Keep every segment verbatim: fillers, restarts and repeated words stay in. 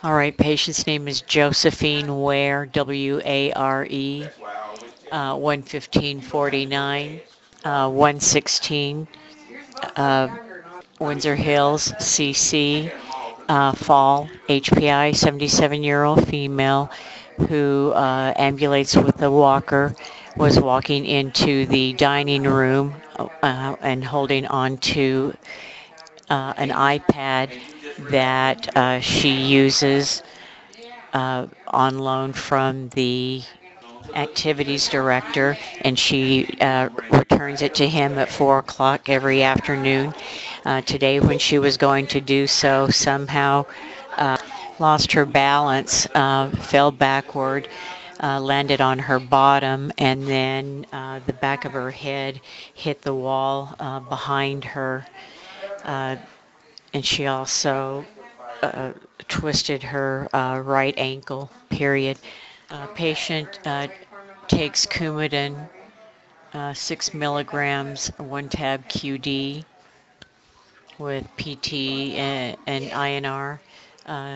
All right, patient's name is Josephine Ware, W A R E, uh, one fifteen forty-nine, uh, one sixteen, uh, Windsor Hills, C C, uh, Fall, H P I, seventy-seven-year-old female who uh, ambulates with a walker, was walking into the dining room uh, and holding on to uh, an iPad that uh, she uses uh, on loan from the activities director, and she uh, returns it to him at four o'clock every afternoon. Uh, today, when she was going to do so, somehow uh, lost her balance, uh, fell backward, uh, landed on her bottom, and then uh, the back of her head hit the wall uh, behind her. Uh, and she also uh, twisted her uh, right ankle, period. Uh, patient uh, takes Coumadin, uh, six milligrams, one tab Q D with P T and, and I N R uh,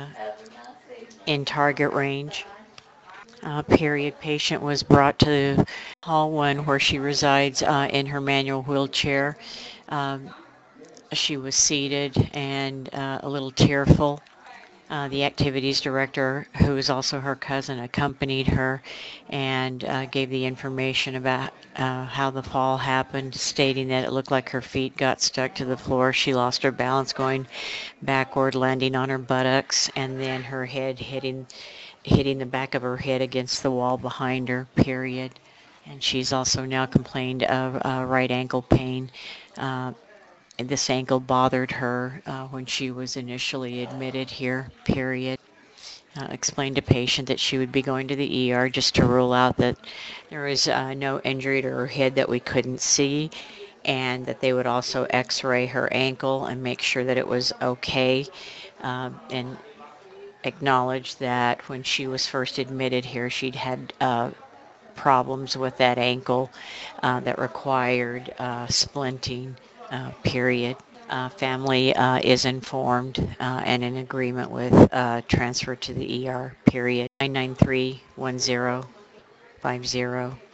in target range. Uh, period. Patient was brought to Hall one where she resides uh, in her manual wheelchair. Um, she was seated and uh, a little tearful. Uh, the activities director, who is also her cousin, accompanied her and uh, gave the information about uh, how the fall happened, stating that it looked like her feet got stuck to the floor. She lost her balance going backward, landing on her buttocks, and then her head hitting hitting the back of her head against the wall behind her, period. And she's also now complained of uh, right ankle pain. Uh, and this ankle bothered her uh, when she was initially admitted here, period. Uh, explained to patient that she would be going to the E R just to rule out that there was uh, no injury to her head that we couldn't see, and that they would also x-ray her ankle and make sure that it was okay, um, and acknowledge that when she was first admitted here, she'd had uh, problems with that ankle uh, that required uh, splinting, uh, period. Uh, family uh, is informed uh, and in agreement with uh, transfer to the E R, period. nine nine three, one zero five zero.